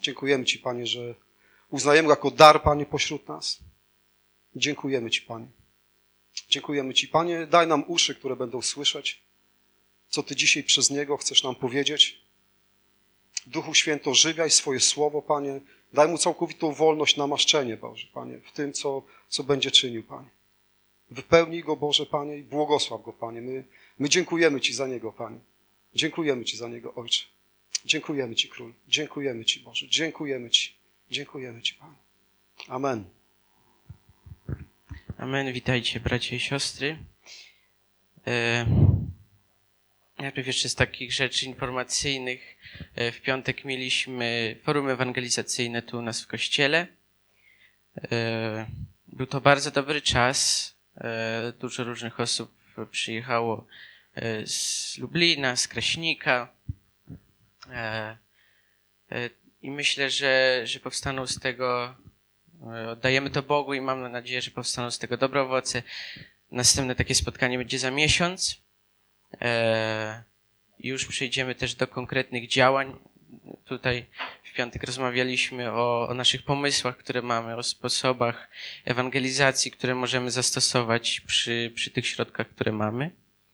Dziękujemy Ci, Panie, że uznajemy go jako dar, Panie, pośród nas. Dziękujemy Ci, Panie. Dziękujemy Ci, Panie. Daj nam uszy, które będą słyszeć, co Ty dzisiaj przez niego chcesz nam powiedzieć. Duchu Święty, ożywiaj swoje słowo, Panie. Daj mu całkowitą wolność, namaszczenie, Boże, Panie, w tym, co będzie czynił, Panie. Wypełnij go, Boże, Panie, i błogosław go, Panie. My dziękujemy Ci za niego, Panie. Dziękujemy Ci za niego, Ojcze. Dziękujemy Ci, Król. Dziękujemy Ci, Boże. Dziękujemy Ci. Dziękujemy Ci, Panie. Amen. Amen. Witajcie, bracia i siostry. Najpierw jeszcze z takich rzeczy informacyjnych. W piątek mieliśmy forum ewangelizacyjne tu u nas w kościele. Był to bardzo dobry czas. Dużo różnych osób przyjechało z Lublina, z Kraśnika. I myślę, że powstaną z tego, oddajemy to Bogu i mam nadzieję, że powstaną z tego dobre owoce. Następne takie spotkanie będzie za miesiąc. Już przejdziemy też do konkretnych działań. Tutaj w piątek rozmawialiśmy o naszych pomysłach, które mamy, o sposobach ewangelizacji, które możemy zastosować przy tych środkach, które mamy.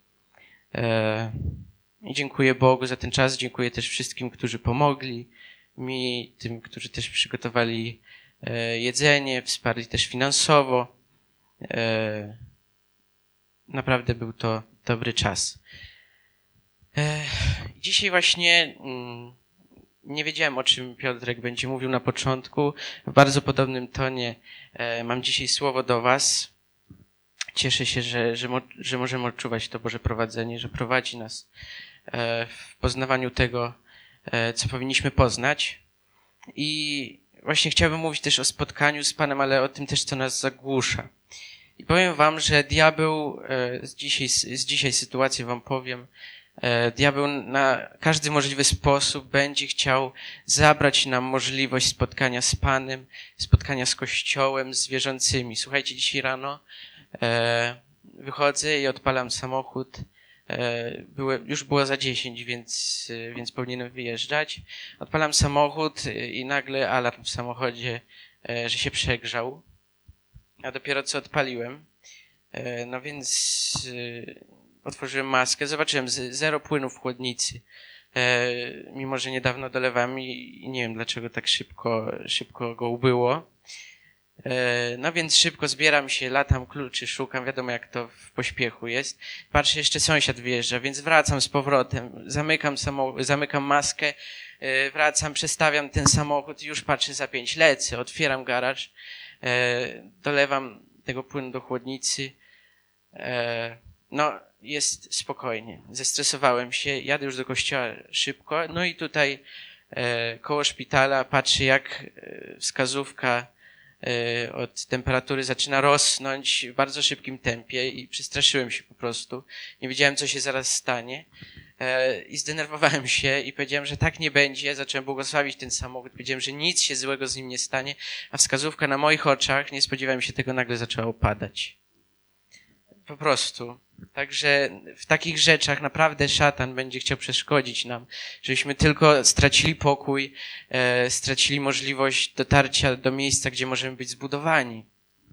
I dziękuję Bogu za ten czas. Dziękuję też wszystkim, którzy pomogli mi, tym, którzy też przygotowali jedzenie, wsparli też finansowo. Naprawdę był to dobry czas. Dzisiaj właśnie nie wiedziałem, o czym Piotrek będzie mówił na początku. W bardzo podobnym tonie mam dzisiaj słowo do was. Cieszę się, że możemy odczuwać to Boże prowadzenie, że prowadzi nas w poznawaniu tego, co powinniśmy poznać. I właśnie chciałbym mówić też o spotkaniu z Panem, ale o tym też, co nas zagłusza. I powiem wam, że diabeł, z dzisiaj sytuację wam powiem, diabeł na każdy możliwy sposób będzie chciał zabrać nam możliwość spotkania z Panem, spotkania z Kościołem, z wierzącymi. Słuchajcie, dzisiaj rano wychodzę i odpalam samochód. Już było za 10, więc powinienem wyjeżdżać. Odpalam samochód i nagle alarm w samochodzie, że się przegrzał. A dopiero co odpaliłem. No więc otworzyłem maskę, zobaczyłem zero płynu w chłodnicy. Mimo że niedawno dolewałem i nie wiem dlaczego tak szybko go ubyło. No więc szybko zbieram się, latam kluczy, szukam, wiadomo jak to w pośpiechu jest. Patrzę, jeszcze sąsiad wyjeżdża, więc wracam z powrotem, zamykam maskę, wracam, przestawiam ten samochód i już patrzę za 5, lecę, otwieram garaż, dolewam tego płynu do chłodnicy. No, jest spokojnie. Zestresowałem się, jadę już do kościoła szybko, no i tutaj koło szpitala patrzę jak wskazówka od temperatury zaczyna rosnąć w bardzo szybkim tempie i przestraszyłem się po prostu. Nie wiedziałem, co się zaraz stanie i zdenerwowałem się i powiedziałem, że tak nie będzie. Zacząłem błogosławić ten samochód. Powiedziałem, że nic się złego z nim nie stanie, a wskazówka na moich oczach, nie spodziewałem się tego, nagle zaczęła opadać. Po prostu. Także w takich rzeczach naprawdę szatan będzie chciał przeszkodzić nam, żebyśmy tylko stracili pokój, stracili możliwość dotarcia do miejsca, gdzie możemy być zbudowani.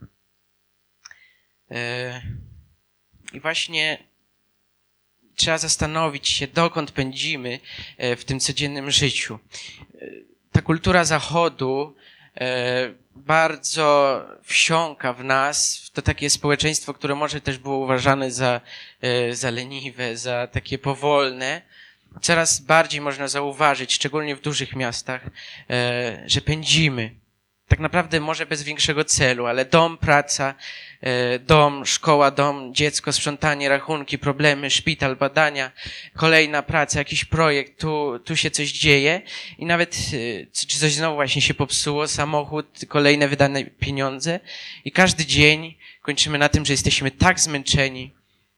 I właśnie trzeba zastanowić się, dokąd pędzimy w tym codziennym życiu. Ta kultura Zachodu bardzo wsiąka w nas, w to takie społeczeństwo, które może też było uważane za leniwe, za takie powolne. Coraz bardziej można zauważyć, szczególnie w dużych miastach, że pędzimy. Tak naprawdę może bez większego celu, ale dom, praca, dom, szkoła, dom, dziecko, sprzątanie, rachunki, problemy, szpital, badania, kolejna praca, jakiś projekt, tu się coś dzieje i nawet czy coś znowu właśnie się popsuło, samochód, kolejne wydane pieniądze i każdy dzień kończymy na tym, że jesteśmy tak zmęczeni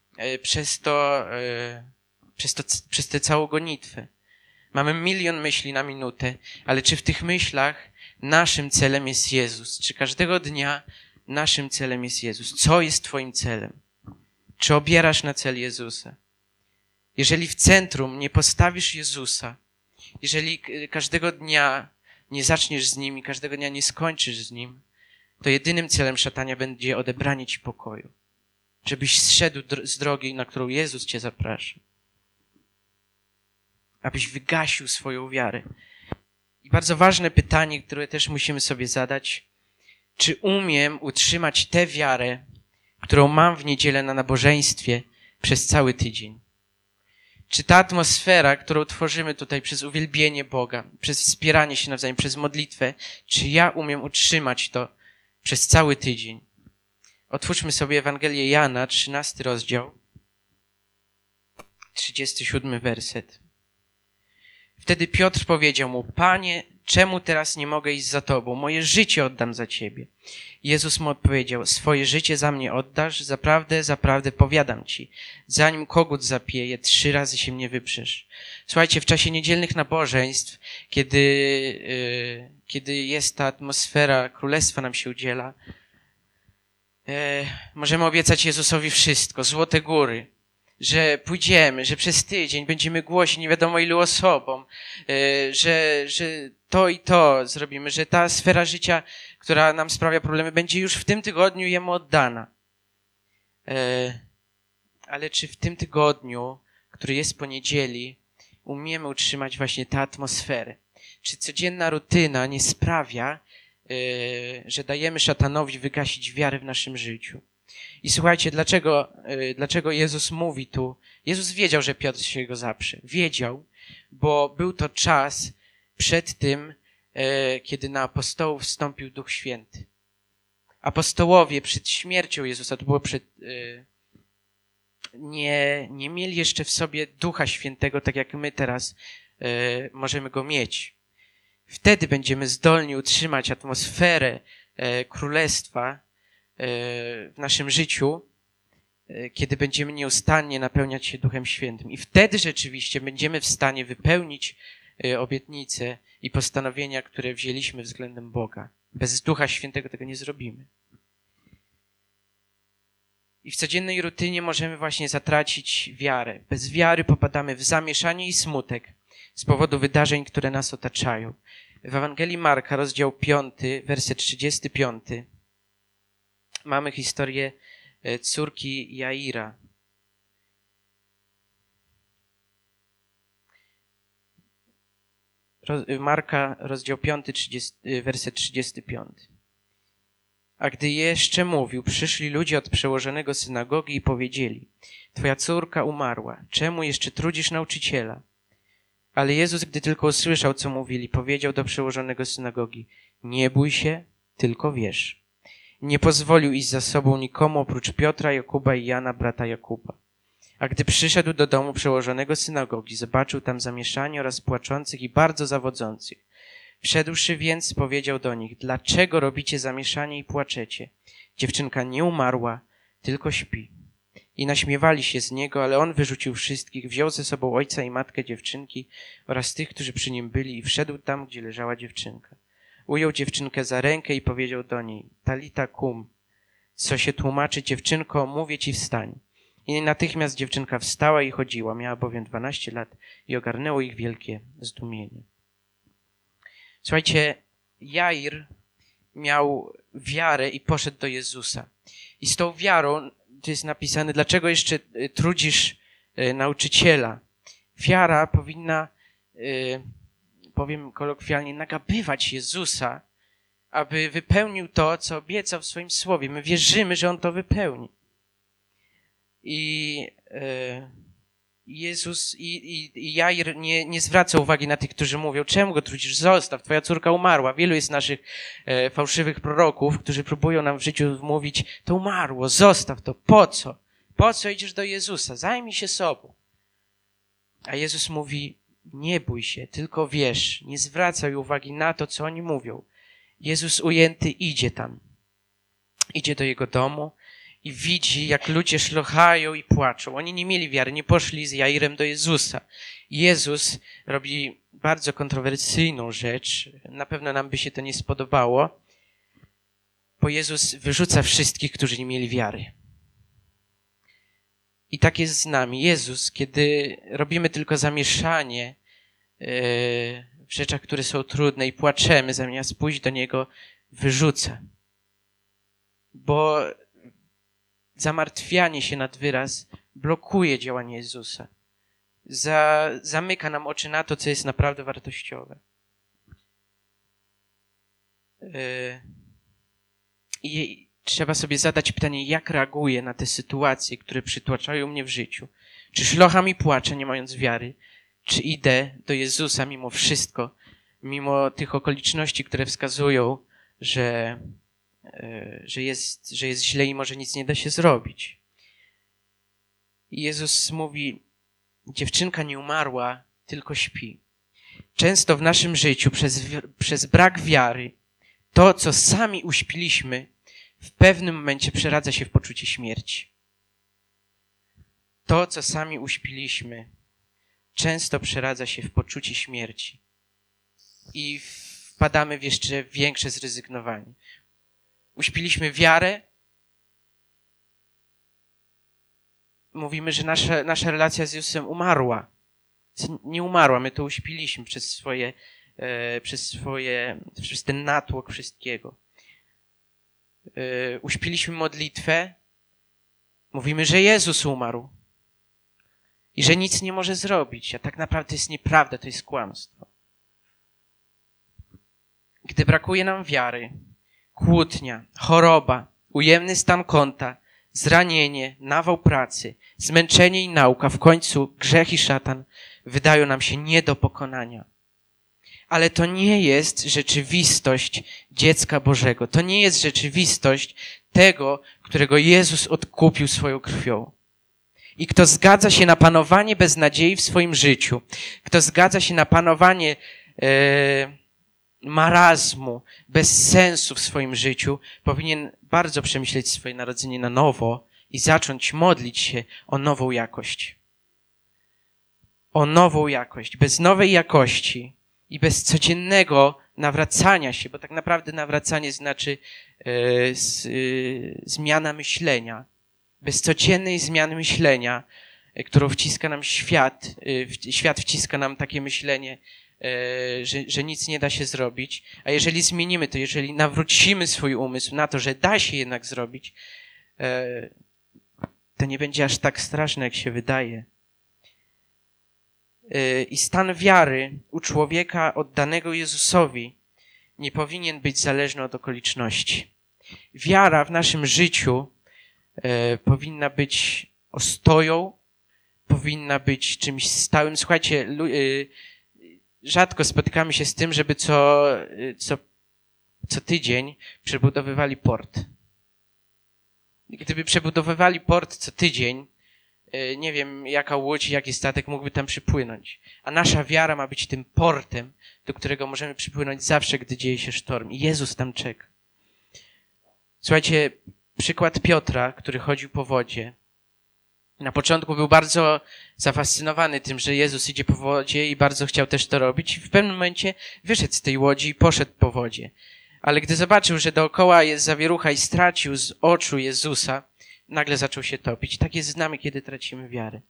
przez tę całą gonitwę. Mamy 1 000 000 myśli na minutę, ale czy w tych myślach naszym celem jest Jezus? Czy każdego dnia naszym celem jest Jezus? Co jest twoim celem? Czy obierasz na cel Jezusa? Jeżeli w centrum nie postawisz Jezusa, jeżeli każdego dnia nie zaczniesz z nim i każdego dnia nie skończysz z nim, to jedynym celem szatania będzie odebranie ci pokoju. Żebyś zszedł z drogi, na którą Jezus cię zaprasza. Abyś wygasił swoją wiarę. I bardzo ważne pytanie, które też musimy sobie zadać. Czy umiem utrzymać tę wiarę, którą mam w niedzielę na nabożeństwie przez cały tydzień? Czy ta atmosfera, którą tworzymy tutaj przez uwielbienie Boga, przez wspieranie się nawzajem, przez modlitwę, czy ja umiem utrzymać to przez cały tydzień? Otwórzmy sobie Ewangelię Jana, 13 rozdział, 37 werset. Wtedy Piotr powiedział mu: Panie, czemu teraz nie mogę iść za Tobą? Moje życie oddam za Ciebie. Jezus mu odpowiedział: swoje życie za mnie oddasz? Zaprawdę, zaprawdę powiadam Ci, zanim kogut zapieje, 3 razy się mnie wyprzesz. Słuchajcie, w czasie niedzielnych nabożeństw, kiedy jest ta atmosfera Królestwa nam się udziela, możemy obiecać Jezusowi wszystko, złote góry, że pójdziemy, że przez tydzień będziemy głośni nie wiadomo ilu osobom, że to i to zrobimy, że ta sfera życia, która nam sprawia problemy, będzie już w tym tygodniu Jemu oddana. Ale czy w tym tygodniu, który jest po niedzieli, umiemy utrzymać właśnie tę atmosferę? Czy codzienna rutyna nie sprawia, że dajemy szatanowi wygasić wiarę w naszym życiu? I słuchajcie, dlaczego Jezus mówi tu? Jezus wiedział, że Piotr się go zaprze. Wiedział, bo był to czas przed tym, kiedy na apostołów wstąpił Duch Święty. Apostołowie przed śmiercią Jezusa, to było nie mieli jeszcze w sobie Ducha Świętego, tak jak my teraz możemy go mieć. Wtedy będziemy zdolni utrzymać atmosferę Królestwa w naszym życiu, kiedy będziemy nieustannie napełniać się Duchem Świętym. I wtedy rzeczywiście będziemy w stanie wypełnić obietnice i postanowienia, które wzięliśmy względem Boga. Bez Ducha Świętego tego nie zrobimy. I w codziennej rutynie możemy właśnie zatracić wiarę. Bez wiary popadamy w zamieszanie i smutek z powodu wydarzeń, które nas otaczają. W Ewangelii Marka, rozdział 5, werset 35, mamy historię córki Jaira. Marka, rozdział 5, werset 35. A gdy jeszcze mówił, przyszli ludzie od przełożonego synagogi i powiedzieli: Twoja córka umarła, czemu jeszcze trudzisz nauczyciela? Ale Jezus, gdy tylko usłyszał, co mówili, powiedział do przełożonego synagogi: Nie bój się, tylko wierz. Nie pozwolił iść za sobą nikomu oprócz Piotra, Jakuba i Jana, brata Jakuba. A gdy przyszedł do domu przełożonego synagogi, zobaczył tam zamieszanie oraz płaczących i bardzo zawodzących. Wszedłszy więc, powiedział do nich: Dlaczego robicie zamieszanie i płaczecie? Dziewczynka nie umarła, tylko śpi. I naśmiewali się z niego, ale on wyrzucił wszystkich, wziął ze sobą ojca i matkę dziewczynki oraz tych, którzy przy nim byli, i wszedł tam, gdzie leżała dziewczynka. Ujął dziewczynkę za rękę i powiedział do niej: Talita kum, co się tłumaczy: dziewczynko, mówię ci, wstań. I natychmiast dziewczynka wstała i chodziła, miała bowiem 12 lat i ogarnęło ich wielkie zdumienie. Słuchajcie, Jair miał wiarę i poszedł do Jezusa. I z tą wiarą, to jest napisane, dlaczego jeszcze trudzisz nauczyciela? Wiara powinna, powiem kolokwialnie, nagabywać Jezusa, aby wypełnił to, co obiecał w swoim słowie. My wierzymy, że On to wypełni. I Jezus i Jair nie zwraca uwagi na tych, którzy mówią: czemu go trudzisz? Zostaw, twoja córka umarła. Wielu jest naszych fałszywych proroków, którzy próbują nam w życiu wmówić: to umarło, zostaw to, po co? Po co idziesz do Jezusa? Zajmij się sobą. A Jezus mówi: nie bój się, tylko wierz. Nie zwracaj uwagi na to, co oni mówią. Jezus ujęty idzie tam. Idzie do jego domu i widzi, jak ludzie szlochają i płaczą. Oni nie mieli wiary, nie poszli z Jairem do Jezusa. Jezus robi bardzo kontrowersyjną rzecz. Na pewno nam by się to nie spodobało, bo Jezus wyrzuca wszystkich, którzy nie mieli wiary. I tak jest z nami. Jezus, kiedy robimy tylko zamieszanie w rzeczach, które są trudne i płaczemy, zamiast pójść do Niego, wyrzuca. Bo zamartwianie się nad wyraz blokuje działanie Jezusa. Zamyka nam oczy na to, co jest naprawdę wartościowe. I trzeba sobie zadać pytanie, jak reaguję na te sytuacje, które przytłaczają mnie w życiu. Czy szlocham i płaczę, nie mając wiary? Czy idę do Jezusa mimo wszystko, mimo tych okoliczności, które wskazują, że jest źle i może nic nie da się zrobić? I Jezus mówi, dziewczynka nie umarła, tylko śpi. Często w naszym życiu przez brak wiary to, co sami uśpiliśmy, w pewnym momencie przeradza się w poczucie śmierci. To, co sami uśpiliśmy, często przeradza się w poczucie śmierci. I wpadamy w jeszcze większe zrezygnowanie. Uśpiliśmy wiarę. Mówimy, że nasza relacja z Jezusem umarła. Nie umarła, my to uśpiliśmy przez ten natłok wszystkiego. Uśpiliśmy modlitwę. Mówimy, że Jezus umarł. I że nic nie może zrobić. A tak naprawdę to jest nieprawda, to jest kłamstwo. Gdy brakuje nam wiary, kłótnia, choroba, ujemny stan konta, zranienie, nawał pracy, zmęczenie i nauka, w końcu grzech i szatan wydają nam się nie do pokonania. Ale to nie jest rzeczywistość dziecka Bożego. To nie jest rzeczywistość tego, którego Jezus odkupił swoją krwią. I kto zgadza się na panowanie bez nadziei w swoim życiu, kto zgadza się na panowanie marazmu, bez sensu w swoim życiu, powinien bardzo przemyśleć swoje narodzenie na nowo i zacząć modlić się o nową jakość. O nową jakość. Bez nowej jakości i bez codziennego nawracania się, bo tak naprawdę nawracanie znaczy zmiana myślenia. Bez codziennej zmiany myślenia, którą wciska nam świat wciska nam takie myślenie, że nic nie da się zrobić, a jeżeli zmienimy to, jeżeli nawrócimy swój umysł na to, że da się jednak zrobić, to nie będzie aż tak straszne, jak się wydaje. I stan wiary u człowieka oddanego Jezusowi nie powinien być zależny od okoliczności. Wiara w naszym życiu powinna być ostoją, powinna być czymś stałym. Słuchajcie, rzadko spotykamy się z tym, żeby co tydzień przebudowywali port. Gdyby przebudowywali port co tydzień, nie wiem, jaka łódź, jaki statek mógłby tam przypłynąć. A nasza wiara ma być tym portem, do którego możemy przypłynąć zawsze, gdy dzieje się sztorm. I Jezus tam czeka. Słuchajcie, przykład Piotra, który chodził po wodzie. Na początku był bardzo zafascynowany tym, że Jezus idzie po wodzie i bardzo chciał też to robić. I w pewnym momencie wyszedł z tej łodzi i poszedł po wodzie. Ale gdy zobaczył, że dookoła jest zawierucha i stracił z oczu Jezusa, nagle zaczął się topić. Tak jest z nami, kiedy tracimy wiarę.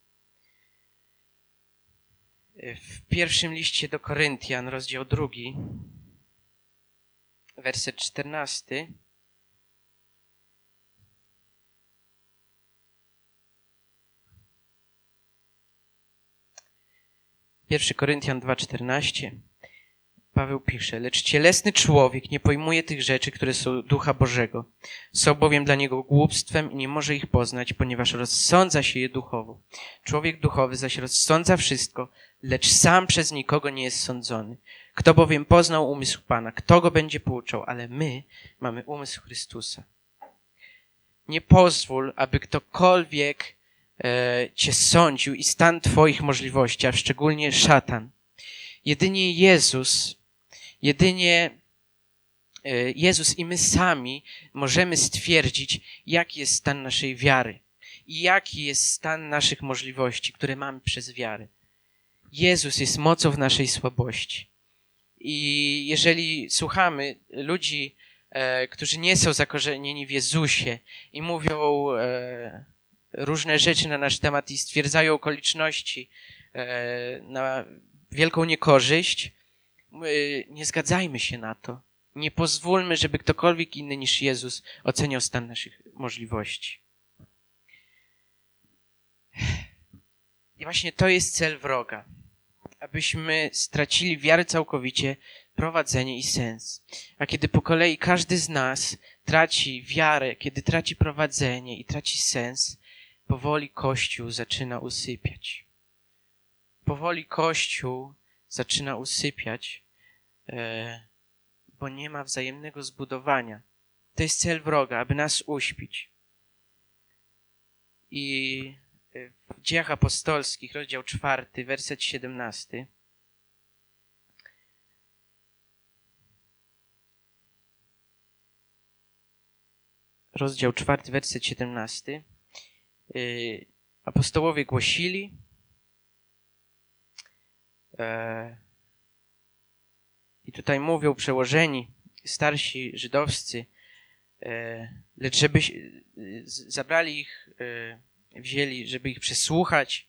W pierwszym liście do Koryntian, rozdział 2, werset 14. 1 Koryntian 2,14. Paweł pisze, lecz cielesny człowiek nie pojmuje tych rzeczy, które są Ducha Bożego. Są bowiem dla niego głupstwem i nie może ich poznać, ponieważ rozsądza się je duchowo. Człowiek duchowy zaś rozsądza wszystko, lecz sam przez nikogo nie jest sądzony. Kto bowiem poznał umysł Pana, kto go będzie pouczał, ale my mamy umysł Chrystusa. Nie pozwól, aby ktokolwiek cię sądził i stan twoich możliwości, a szczególnie szatan. Jedynie Jezus i my sami możemy stwierdzić, jaki jest stan naszej wiary i jaki jest stan naszych możliwości, które mamy przez wiarę. Jezus jest mocą w naszej słabości. I jeżeli słuchamy ludzi, którzy nie są zakorzenieni w Jezusie i mówią różne rzeczy na nasz temat i stwierdzają okoliczności na wielką niekorzyść, nie zgadzajmy się na to. Nie pozwólmy, żeby ktokolwiek inny niż Jezus oceniał stan naszych możliwości. I właśnie to jest cel wroga. Abyśmy stracili wiarę całkowicie, prowadzenie i sens. A kiedy po kolei każdy z nas traci wiarę, kiedy traci prowadzenie i traci sens, powoli Kościół zaczyna usypiać. Powoli Kościół zaczyna usypiać, bo nie ma wzajemnego zbudowania. To jest cel wroga, aby nas uśpić. I w Dziejach Apostolskich, rozdział 4, werset 17. Rozdział 4, werset 17. Apostołowie głosili i tutaj mówią przełożeni, starsi żydowscy, lecz żeby zabrali ich, wzięli, żeby ich przesłuchać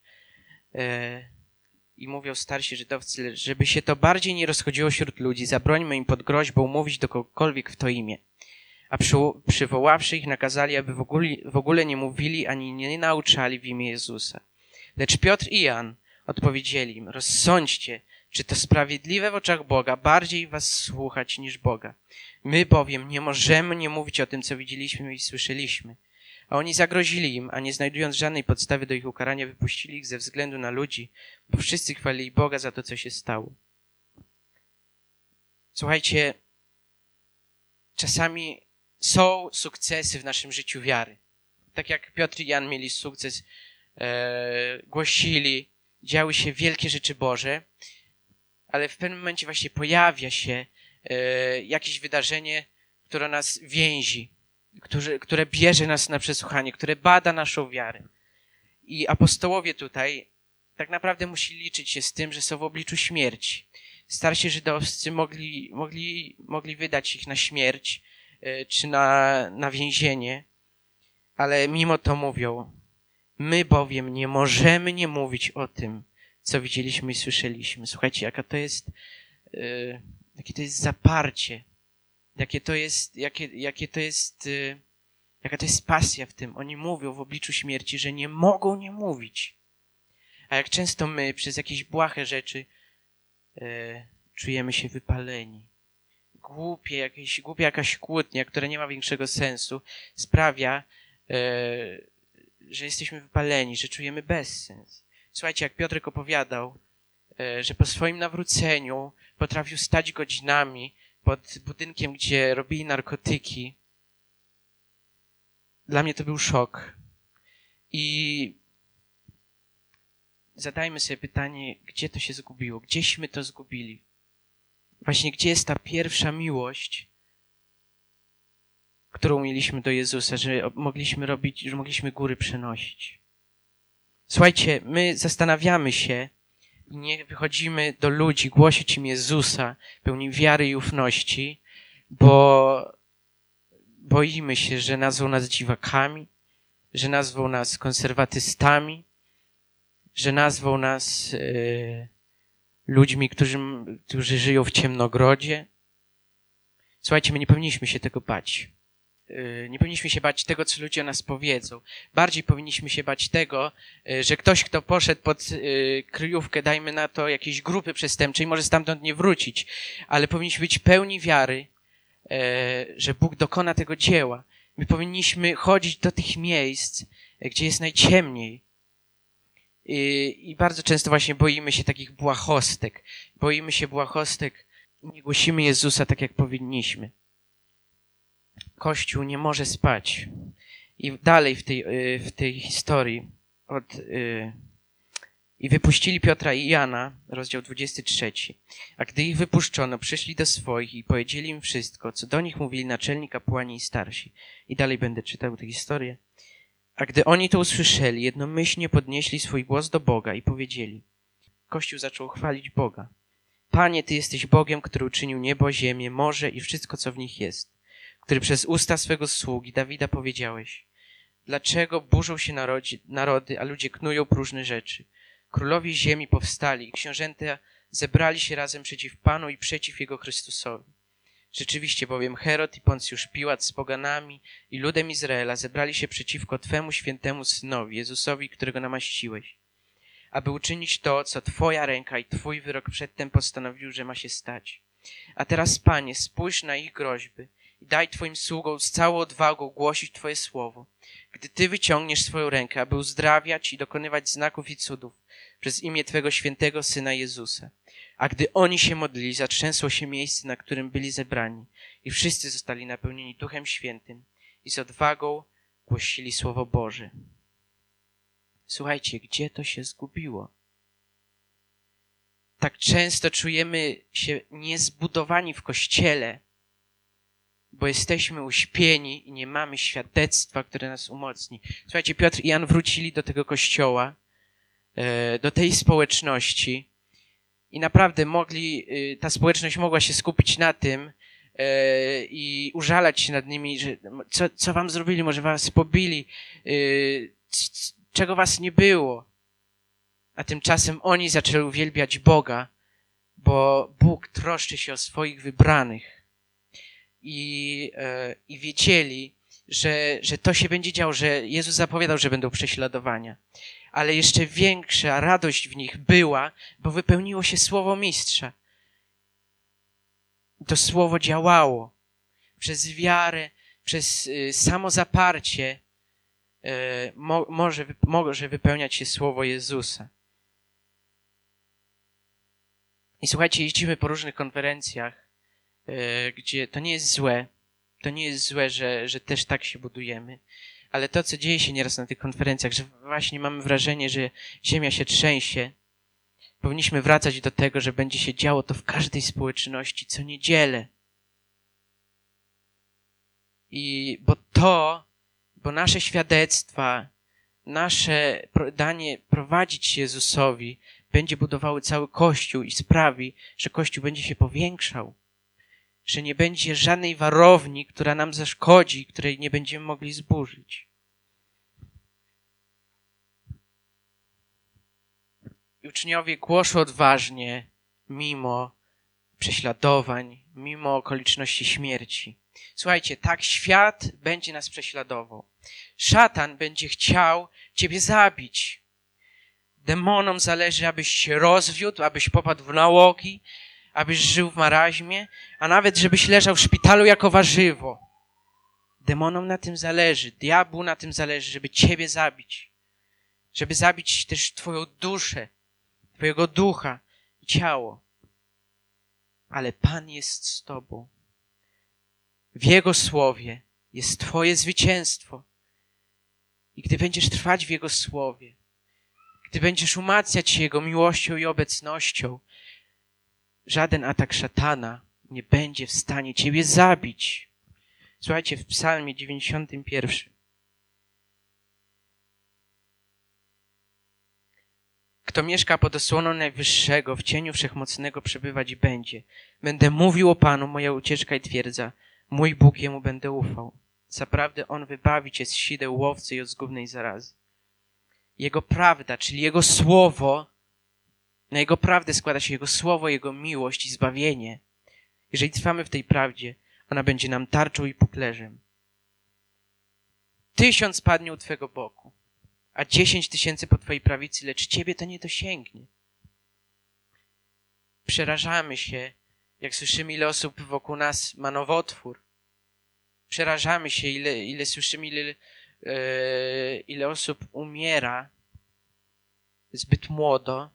i mówią starsi żydowcy, lecz żeby się to bardziej nie rozchodziło wśród ludzi, zabrońmy im pod groźbą mówić do kogokolwiek w to imię. A przywoławszy ich nakazali, aby w ogóle nie mówili ani nie nauczali w imię Jezusa. Lecz Piotr i Jan odpowiedzieli im, rozsądźcie, czy to sprawiedliwe w oczach Boga bardziej was słuchać niż Boga. My bowiem nie możemy nie mówić o tym, co widzieliśmy i słyszeliśmy. A oni zagrozili im, a nie znajdując żadnej podstawy do ich ukarania, wypuścili ich ze względu na ludzi, bo wszyscy chwalili Boga za to, co się stało. Słuchajcie, czasami są sukcesy w naszym życiu wiary. Tak jak Piotr i Jan mieli sukces, głosili, działy się wielkie rzeczy Boże, ale w pewnym momencie właśnie pojawia się jakieś wydarzenie, które nas więzi, które bierze nas na przesłuchanie, które bada naszą wiarę. I apostołowie tutaj tak naprawdę musieli liczyć się z tym, że są w obliczu śmierci. Starsi żydowscy mogli wydać ich na śmierć, czy na więzienie, ale mimo to mówią, my bowiem nie możemy nie mówić o tym, co widzieliśmy i słyszeliśmy. Słuchajcie, jakie to jest zaparcie, jaka to jest pasja w tym. Oni mówią w obliczu śmierci, że nie mogą nie mówić. A jak często my przez jakieś błahe rzeczy czujemy się wypaleni. Głupia jakaś kłótnia, która nie ma większego sensu, sprawia, że jesteśmy wypaleni, że czujemy bezsens. Słuchajcie, jak Piotrek opowiadał, że po swoim nawróceniu potrafił stać godzinami pod budynkiem, gdzie robili narkotyki. Dla mnie to był szok. I zadajmy sobie pytanie, gdzie to się zgubiło? Gdzieśmy to zgubili? Właśnie gdzie jest ta pierwsza miłość, którą mieliśmy do Jezusa, że mogliśmy robić, że mogliśmy góry przenosić. Słuchajcie, my zastanawiamy się i nie wychodzimy do ludzi głosić im Jezusa, pełni wiary i ufności, bo boimy się, że nazwą nas dziwakami, że nazwą nas konserwatystami, że nazwą nas ludźmi, którzy żyją w ciemnogrodzie. Słuchajcie, my nie powinniśmy się tego bać. Nie powinniśmy się bać tego, co ludzie o nas powiedzą. Bardziej powinniśmy się bać tego, że ktoś, kto poszedł pod kryjówkę, dajmy na to, jakiejś grupy przestępczej, może stamtąd nie wrócić, ale powinniśmy być pełni wiary, że Bóg dokona tego dzieła. My powinniśmy chodzić do tych miejsc, gdzie jest najciemniej. I bardzo często właśnie boimy się takich błahostek. Boimy się błahostek i nie głosimy Jezusa tak, jak powinniśmy. Kościół nie może spać. I dalej w tej historii i wypuścili Piotra i Jana, rozdział 23. A gdy ich wypuszczono, przyszli do swoich i powiedzieli im wszystko, co do nich mówili naczelni, kapłani i starsi. I dalej będę czytał tę historię. A gdy oni to usłyszeli, jednomyślnie podnieśli swój głos do Boga i powiedzieli. Kościół zaczął chwalić Boga. Panie, Ty jesteś Bogiem, który uczynił niebo, ziemię, morze i wszystko, co w nich jest, który przez usta swego sługi Dawida powiedziałeś. Dlaczego burzą się narody, a ludzie knują próżne rzeczy? Królowie ziemi powstali, książęta zebrali się razem przeciw Panu i przeciw Jego Chrystusowi. Rzeczywiście bowiem Herod i Poncjusz Piłat z poganami i ludem Izraela zebrali się przeciwko Twemu świętemu Synowi, Jezusowi, którego namaściłeś, aby uczynić to, co Twoja ręka i Twój wyrok przedtem postanowił, że ma się stać. A teraz, Panie, spójrz na ich groźby i daj Twoim sługom z całą odwagą głosić Twoje słowo, gdy Ty wyciągniesz swoją rękę, aby uzdrawiać i dokonywać znaków i cudów przez imię Twego świętego Syna Jezusa. A gdy oni się modlili, zatrzęsło się miejsce, na którym byli zebrani i wszyscy zostali napełnieni Duchem Świętym i z odwagą głosili Słowo Boże. Słuchajcie, gdzie to się zgubiło? Tak często czujemy się niezbudowani w Kościele, bo jesteśmy uśpieni i nie mamy świadectwa, które nas umocni. Słuchajcie, Piotr i Jan wrócili do tego Kościoła, do tej społeczności i naprawdę ta społeczność mogła się skupić na tym i użalać się nad nimi, że co wam zrobili, może was pobili, czego was nie było. A tymczasem oni zaczęli uwielbiać Boga, bo Bóg troszczy się o swoich wybranych. I wiedzieli, że to się będzie działo, że Jezus zapowiadał, że będą prześladowania. Ale jeszcze większa radość w nich była, bo wypełniło się słowo mistrza. To słowo działało. Przez wiarę, przez samozaparcie może wypełniać się słowo Jezusa. I słuchajcie, jeździmy po różnych konferencjach, gdzie to nie jest złe. To nie jest złe, że też tak się budujemy. Ale to, co dzieje się nieraz na tych konferencjach, że właśnie mamy wrażenie, że ziemia się trzęsie, powinniśmy wracać do tego, że będzie się działo to w każdej społeczności co niedzielę. Bo nasze świadectwa, nasze danie prowadzić się Jezusowi będzie budowały cały Kościół i sprawi, że Kościół będzie się powiększał. Że nie będzie żadnej warowni, która nam zaszkodzi, której nie będziemy mogli zburzyć. I uczniowie głoszą odważnie, mimo prześladowań, mimo okoliczności śmierci. Słuchajcie, tak świat będzie nas prześladował. Szatan będzie chciał ciebie zabić. Demonom zależy, abyś się rozwiódł, abyś popadł w nałogi, abyś żył w maraźmie, a nawet żebyś leżał w szpitalu jako warzywo. Demonom na tym zależy, diabłu na tym zależy, żeby ciebie zabić. Żeby zabić też twoją duszę, twojego ducha i ciało. Ale Pan jest z tobą. W Jego słowie jest twoje zwycięstwo. I gdy będziesz trwać w Jego słowie, gdy będziesz umacniać się Jego miłością i obecnością, żaden atak szatana nie będzie w stanie ciebie zabić. Słuchajcie, w Psalmie 91. Kto mieszka pod osłoną Najwyższego, w cieniu Wszechmocnego przebywać będzie. Będę mówił o Panu, moja ucieczka i twierdza. Mój Bóg, Jemu będę ufał. Zaprawdę On wybawi cię z sideł łowcy i od zgubnej zarazy. Jego prawda, czyli Jego słowo, na Jego prawdę składa się Jego słowo, Jego miłość i zbawienie. Jeżeli trwamy w tej prawdzie, ona będzie nam tarczą i puklerzem. 1000 padnie u twego boku, a 10 000 po twojej prawicy, lecz ciebie to nie dosięgnie. Przerażamy się, jak słyszymy, ile osób wokół nas ma nowotwór. Przerażamy się, ile słyszymy, ile osób umiera zbyt młodo.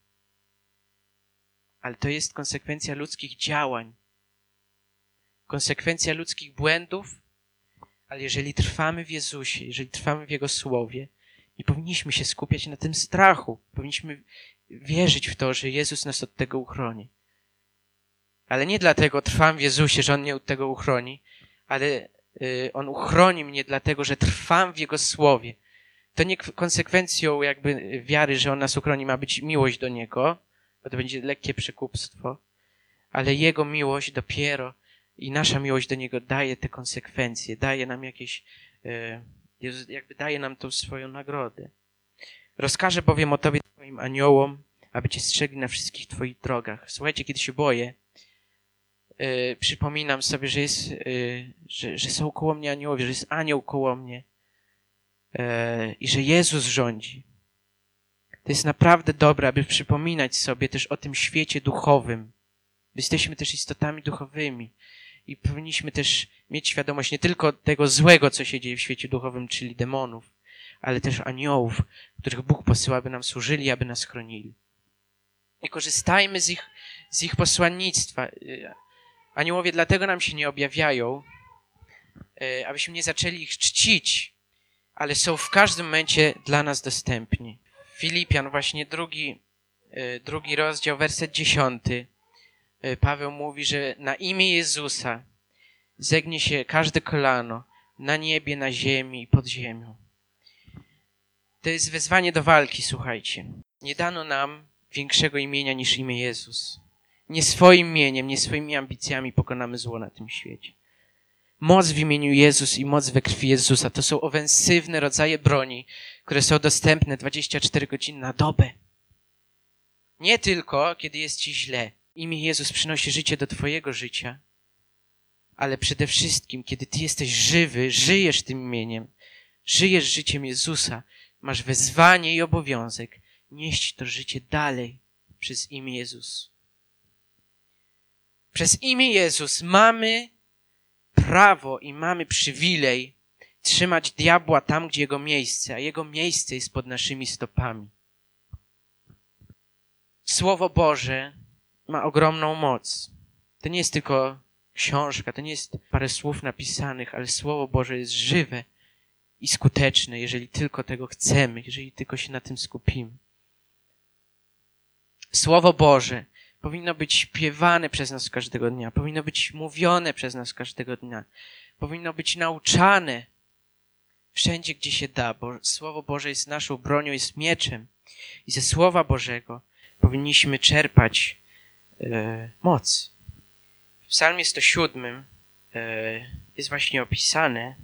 Ale to jest konsekwencja ludzkich działań. Konsekwencja ludzkich błędów. Ale jeżeli trwamy w Jezusie, jeżeli trwamy w Jego Słowie, nie powinniśmy się skupiać na tym strachu. Powinniśmy wierzyć w to, że Jezus nas od tego uchroni. Ale nie dlatego trwam w Jezusie, że On mnie od tego uchroni, ale On uchroni mnie dlatego, że trwam w Jego Słowie. To nie konsekwencją jakby wiary, że On nas uchroni, ma być miłość do Niego, bo to będzie lekkie przekupstwo, ale Jego miłość dopiero i nasza miłość do Niego daje te konsekwencje, daje nam jakieś, jakby daje nam tą swoją nagrodę. Rozkażę bowiem o Tobie Twoim aniołom, aby Cię strzegli na wszystkich Twoich drogach. Słuchajcie, kiedy się boję, przypominam sobie, że że są koło mnie aniołowie, że jest anioł koło mnie i że Jezus rządzi. To jest naprawdę dobre, aby przypominać sobie też o tym świecie duchowym. Jesteśmy też istotami duchowymi i powinniśmy też mieć świadomość nie tylko tego złego, co się dzieje w świecie duchowym, czyli demonów, ale też aniołów, których Bóg posyła, aby nam służyli, aby nas chronili. I korzystajmy z ich posłannictwa. Aniołowie dlatego nam się nie objawiają, abyśmy nie zaczęli ich czcić, ale są w każdym momencie dla nas dostępni. Filipian, właśnie drugi rozdział, werset 10. Paweł mówi, że na imię Jezusa zegnie się każde kolano na niebie, na ziemi i pod ziemią. To jest wezwanie do walki, słuchajcie. Nie dano nam większego imienia niż imię Jezus. Nie swoim imieniem, nie swoimi ambicjami pokonamy zło na tym świecie. Moc w imieniu Jezus i moc we krwi Jezusa to są ofensywne rodzaje broni, które są dostępne 24 godziny na dobę. Nie tylko, kiedy jest ci źle. Imię Jezus przynosi życie do twojego życia, ale przede wszystkim, kiedy ty jesteś żywy, żyjesz tym imieniem, żyjesz życiem Jezusa, masz wezwanie i obowiązek nieść to życie dalej przez imię Jezus. Przez imię Jezus mamy prawo i mamy przywilej trzymać diabła tam, gdzie jego miejsce, a jego miejsce jest pod naszymi stopami. Słowo Boże ma ogromną moc. To nie jest tylko książka, to nie jest parę słów napisanych, ale Słowo Boże jest żywe i skuteczne, jeżeli tylko tego chcemy, jeżeli tylko się na tym skupimy. Słowo Boże powinno być śpiewane przez nas każdego dnia, powinno być mówione przez nas każdego dnia, powinno być nauczane wszędzie, gdzie się da, bo Słowo Boże jest naszą bronią, jest mieczem i ze Słowa Bożego powinniśmy czerpać moc. W Psalmie 107 jest właśnie opisane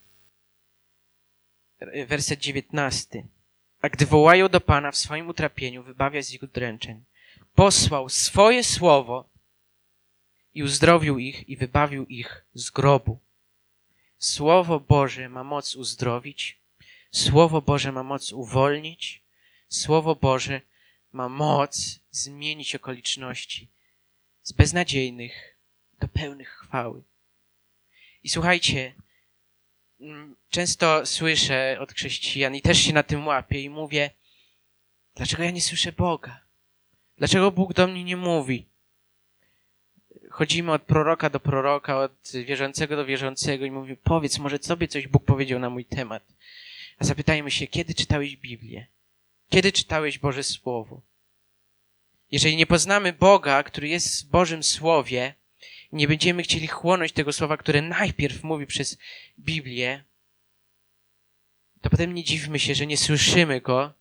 werset 19. A gdy wołają do Pana w swoim utrapieniu, wybawia z ich udręczeń. Posłał swoje słowo i uzdrowił ich i wybawił ich z grobu. Słowo Boże ma moc uzdrowić, Słowo Boże ma moc uwolnić, Słowo Boże ma moc zmienić okoliczności z beznadziejnych do pełnych chwały. I słuchajcie, często słyszę od chrześcijan i też się na tym łapię i mówię, dlaczego ja nie słyszę Boga? Dlaczego Bóg do mnie nie mówi? Chodzimy od proroka do proroka, od wierzącego do wierzącego i mówię, powiedz, może Tobie coś Bóg powiedział na mój temat. A zapytajmy się, kiedy czytałeś Biblię? Kiedy czytałeś Boże Słowo? Jeżeli nie poznamy Boga, który jest w Bożym Słowie, nie będziemy chcieli chłonąć tego Słowa, które najpierw mówi przez Biblię, to potem nie dziwmy się, że nie słyszymy Go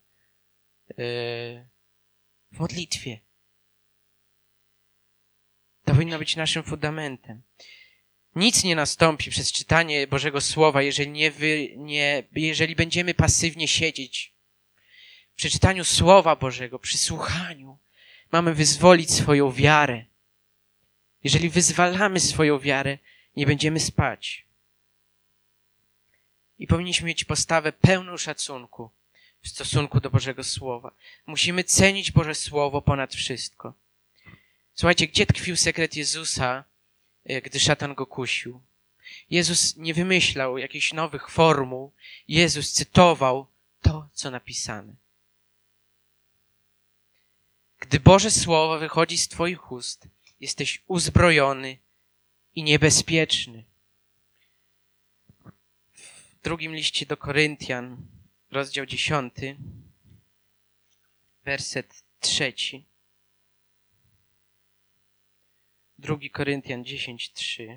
w modlitwie. To powinno być naszym fundamentem. Nic nie nastąpi przez czytanie Bożego Słowa, jeżeli będziemy pasywnie siedzieć. Przy czytaniu Słowa Bożego, przy słuchaniu, mamy wyzwolić swoją wiarę. Jeżeli wyzwalamy swoją wiarę, nie będziemy spać. I powinniśmy mieć postawę pełną szacunku w stosunku do Bożego Słowa. Musimy cenić Boże Słowo ponad wszystko. Słuchajcie, gdzie tkwił sekret Jezusa, gdy szatan go kusił? Jezus nie wymyślał jakichś nowych formuł. Jezus cytował to, co napisane. Gdy Boże Słowo wychodzi z Twoich ust, jesteś uzbrojony i niebezpieczny. W drugim liście do Koryntian, rozdział 10, werset 3. 2 Koryntian 10:3.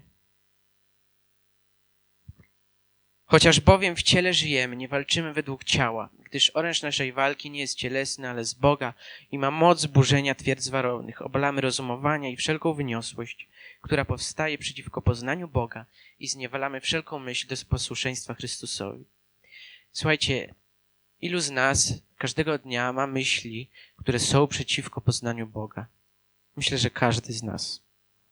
Chociaż bowiem w ciele żyjemy, nie walczymy według ciała, gdyż oręż naszej walki nie jest cielesny, ale z Boga i ma moc burzenia twierdz warownych. Obalamy rozumowania i wszelką wyniosłość, która powstaje przeciwko poznaniu Boga i zniewalamy wszelką myśl do posłuszeństwa Chrystusowi. Słuchajcie, ilu z nas każdego dnia ma myśli, które są przeciwko poznaniu Boga. Myślę, że każdy z nas.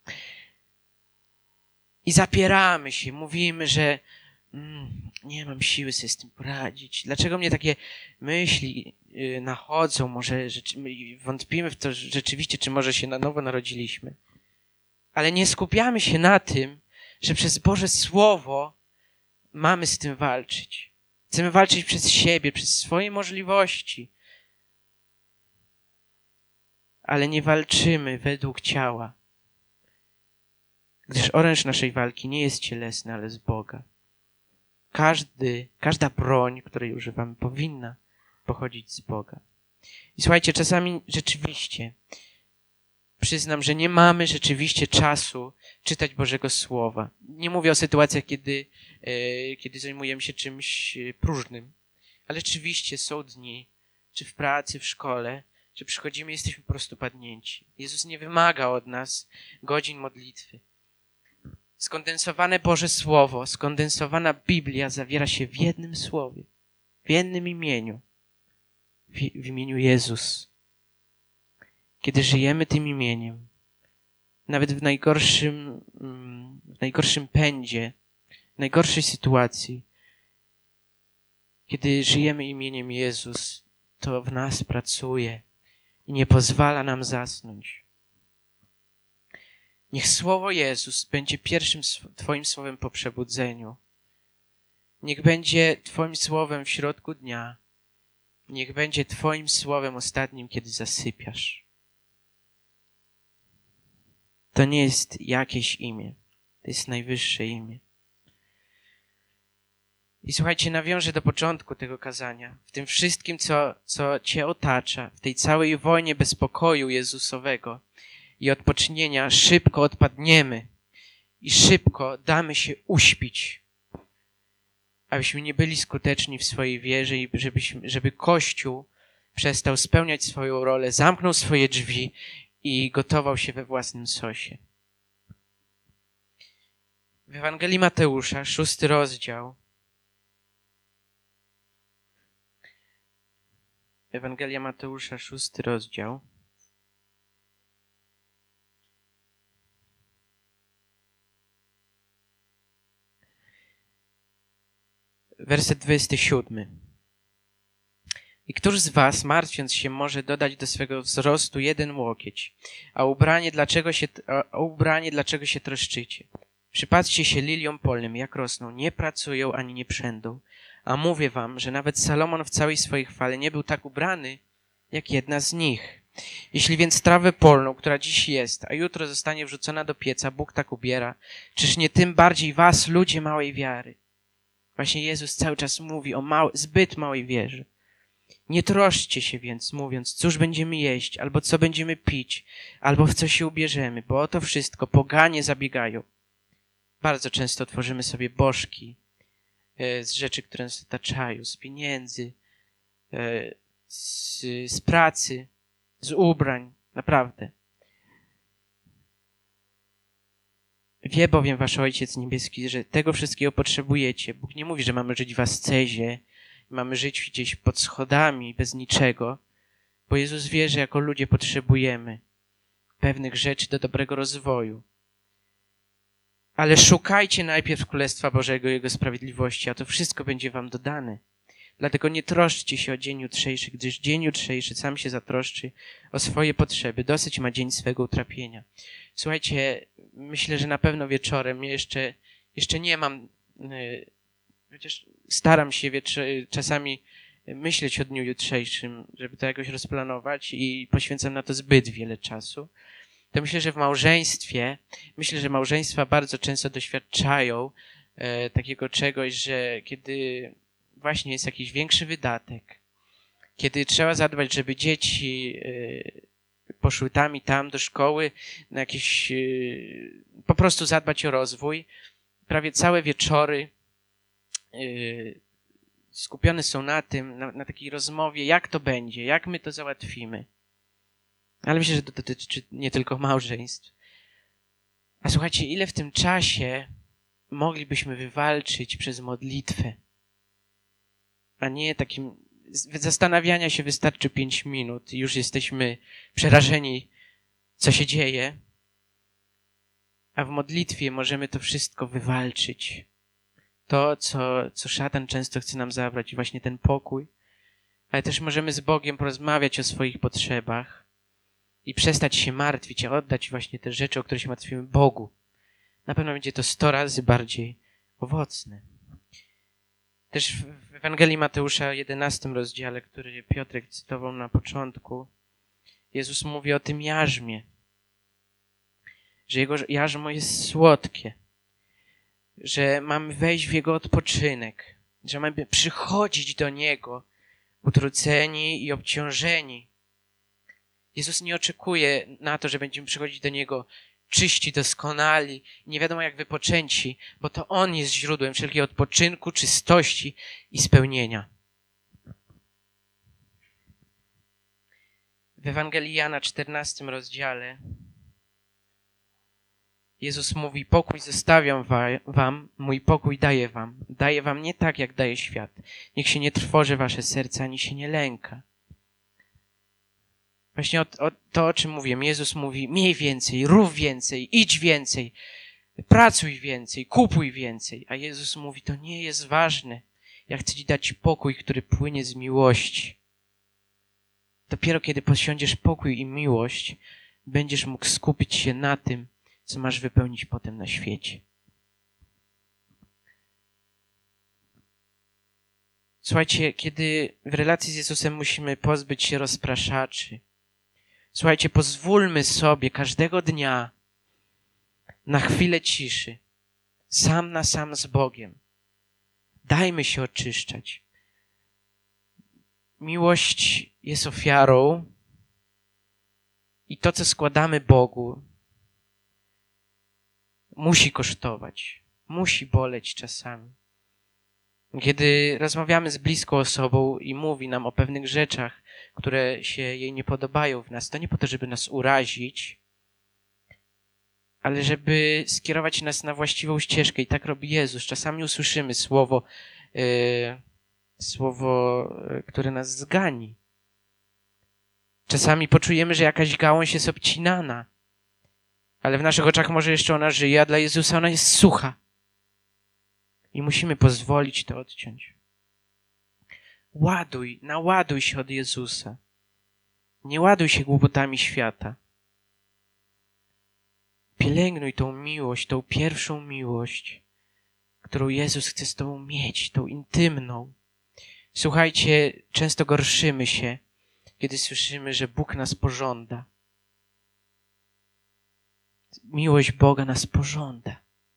I zapieramy się, mówimy, że nie mam siły sobie z tym poradzić. Dlaczego mnie takie myśli nachodzą? Może wątpimy w to rzeczywiście, czy może się na nowo narodziliśmy. Ale nie skupiamy się na tym, że przez Boże Słowo mamy z tym walczyć. Chcemy walczyć przez siebie, przez swoje możliwości. Ale nie walczymy według ciała. Gdyż oręż naszej walki nie jest cielesny, ale z Boga. Każda broń, której używamy, powinna pochodzić z Boga. I słuchajcie, czasami rzeczywiście przyznam, że nie mamy rzeczywiście czasu czytać Bożego Słowa. Nie mówię o sytuacjach, kiedy zajmujemy się czymś próżnym, ale rzeczywiście są dni, czy w pracy, w szkole, że przychodzimy i jesteśmy po prostu padnięci. Jezus nie wymaga od nas godzin modlitwy. Skondensowane Boże Słowo, skondensowana Biblia zawiera się w jednym słowie, w jednym imieniu, w imieniu Jezus. Kiedy żyjemy tym imieniem, nawet w najgorszym pędzie, w najgorszej sytuacji, kiedy żyjemy imieniem Jezus, to w nas pracuje i nie pozwala nam zasnąć. Niech Słowo Jezus będzie pierwszym Twoim słowem po przebudzeniu. Niech będzie Twoim słowem w środku dnia. Niech będzie Twoim słowem ostatnim, kiedy zasypiasz. To nie jest jakieś imię. To jest najwyższe imię. I słuchajcie, nawiążę do początku tego kazania. W tym wszystkim, co Cię otacza, w tej całej wojnie bezpokoju Jezusowego i odpocznienia, szybko odpadniemy i szybko damy się uśpić, abyśmy nie byli skuteczni w swojej wierze i żeby Kościół przestał spełniać swoją rolę, zamknął swoje drzwi i gotował się we własnym sosie. W Ewangelii Mateusza, 6 rozdział. Ewangelia Mateusza, 6 rozdział. Werset 27. I któż z was, martwiąc się, może dodać do swego wzrostu 1 łokieć? A ubranie dlaczego się troszczycie? Przypatrzcie się liliom polnym, jak rosną, nie pracują ani nie przędą. A mówię wam, że nawet Salomon w całej swojej chwale nie był tak ubrany, jak jedna z nich. Jeśli więc trawę polną, która dziś jest, a jutro zostanie wrzucona do pieca, Bóg tak ubiera, czyż nie tym bardziej was, ludzie małej wiary? Właśnie Jezus cały czas mówi o zbyt małej wierze. Nie troszczcie się więc, mówiąc, cóż będziemy jeść, albo co będziemy pić, albo w co się ubierzemy, bo o to wszystko poganie zabiegają. Bardzo często tworzymy sobie bożki z rzeczy, które nas otaczają, z pieniędzy, z pracy, z ubrań, naprawdę. Wie bowiem wasz Ojciec Niebieski, że tego wszystkiego potrzebujecie. Bóg nie mówi, że mamy żyć w ascezie, mamy żyć gdzieś pod schodami, bez niczego, bo Jezus wie, że jako ludzie potrzebujemy pewnych rzeczy do dobrego rozwoju. Ale szukajcie najpierw Królestwa Bożego i Jego sprawiedliwości, a to wszystko będzie wam dodane. Dlatego nie troszczcie się o dzień jutrzejszy, gdyż dzień jutrzejszy sam się zatroszczy o swoje potrzeby. Dosyć ma dzień swego utrapienia. Słuchajcie, myślę, że na pewno wieczorem jeszcze nie mam, chociaż staram się czasami myśleć o dniu jutrzejszym, żeby to jakoś rozplanować i poświęcam na to zbyt wiele czasu. To myślę, że małżeństwa bardzo często doświadczają takiego czegoś, że kiedy właśnie jest jakiś większy wydatek, kiedy trzeba zadbać, żeby dzieci poszły tam i tam do szkoły, na jakieś, po prostu zadbać o rozwój. Prawie całe wieczory skupione są na tym, na takiej rozmowie, jak to będzie, jak my to załatwimy. Ale myślę, że to dotyczy nie tylko małżeństw. A słuchajcie, ile w tym czasie moglibyśmy wywalczyć przez modlitwę, a nie takim zastanawiania się wystarczy 5 minut i już jesteśmy przerażeni, co się dzieje. A w modlitwie możemy to wszystko wywalczyć. To, co szatan często chce nam zabrać, właśnie ten pokój. Ale też możemy z Bogiem porozmawiać o swoich potrzebach i przestać się martwić, a oddać właśnie te rzeczy, o które się martwimy, Bogu. Na pewno będzie to 100 razy bardziej owocne. Też w Ewangelii Mateusza, 11 rozdziale, który Piotrek cytował na początku, Jezus mówi o tym jarzmie, że Jego jarzmo jest słodkie, że mamy wejść w Jego odpoczynek, że mamy przychodzić do Niego utrudzeni i obciążeni. Jezus nie oczekuje na to, że będziemy przychodzić do Niego czyści, doskonali, nie wiadomo jak wypoczęci, bo to On jest źródłem wszelkiego odpoczynku, czystości i spełnienia. W Ewangelii Jana, 14 rozdziale, Jezus mówi: pokój zostawiam wam, mój pokój daję wam. Daję wam nie tak, jak daje świat. Niech się nie trwoży wasze serce, ani się nie lęka. Właśnie to, o czym mówię. Jezus mówi: miej więcej, rób więcej, idź więcej, pracuj więcej, kupuj więcej. A Jezus mówi: to nie jest ważne. Ja chcę ci dać pokój, który płynie z miłości. Dopiero kiedy posiądziesz pokój i miłość, będziesz mógł skupić się na tym, co masz wypełnić potem na świecie. Słuchajcie, kiedy w relacji z Jezusem musimy pozbyć się rozpraszaczy. Słuchajcie, pozwólmy sobie każdego dnia na chwilę ciszy, sam na sam z Bogiem. Dajmy się oczyszczać. Miłość jest ofiarą i to, co składamy Bogu, musi kosztować, musi boleć czasami. Kiedy rozmawiamy z bliską osobą i mówi nam o pewnych rzeczach, które się jej nie podobają w nas, to nie po to, żeby nas urazić, ale żeby skierować nas na właściwą ścieżkę. I tak robi Jezus. Czasami usłyszymy słowo, które nas zgani. Czasami poczujemy, że jakaś gałąź jest obcinana, ale w naszych oczach może jeszcze ona żyje, a dla Jezusa ona jest sucha. I musimy pozwolić to odciąć. Naładuj się od Jezusa. Nie ładuj się głupotami świata. Pielęgnuj tą miłość, tą pierwszą miłość, którą Jezus chce z tobą mieć, tą intymną. Słuchajcie, często gorszymy się, kiedy słyszymy, że Bóg nas pożąda. Miłość Boga nas pożąda.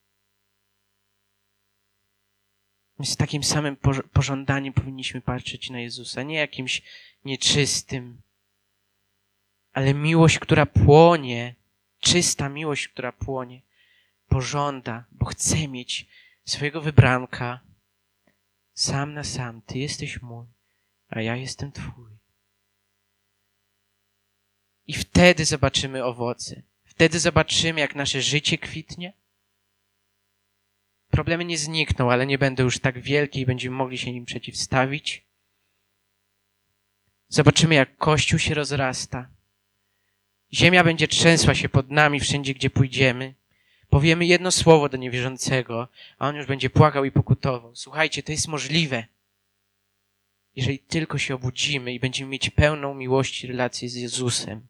My z takim samym pożądaniem powinniśmy patrzeć na Jezusa. Nie jakimś nieczystym, ale miłość, która płonie, czysta miłość, która płonie, pożąda, bo chce mieć swojego wybranka sam na sam. Ty jesteś mój, a ja jestem twój. I wtedy zobaczymy owoce. Wtedy zobaczymy, jak nasze życie kwitnie. Problemy nie znikną, ale nie będą już tak wielkie i będziemy mogli się im przeciwstawić. Zobaczymy, jak Kościół się rozrasta. Ziemia będzie trzęsła się pod nami wszędzie, gdzie pójdziemy. Powiemy jedno słowo do niewierzącego, a on już będzie płakał i pokutował. Słuchajcie, to jest możliwe. Jeżeli tylko się obudzimy i będziemy mieć pełną miłości relację z Jezusem.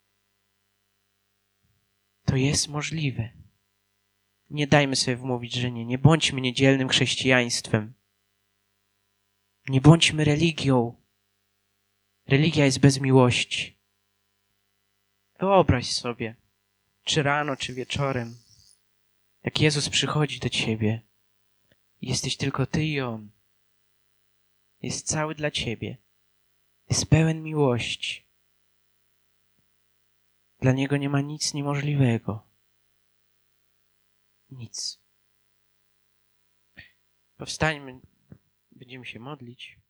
To jest możliwe. Nie dajmy sobie wmówić, że nie. Nie bądźmy niedzielnym chrześcijaństwem. Nie bądźmy religią. Religia jest bez miłości. Wyobraź sobie, czy rano, czy wieczorem, jak Jezus przychodzi do ciebie. Jesteś tylko ty i On. Jest cały dla ciebie. Jest pełen miłości. Dla Niego nie ma nic niemożliwego. Nic. Powstańmy, będziemy się modlić.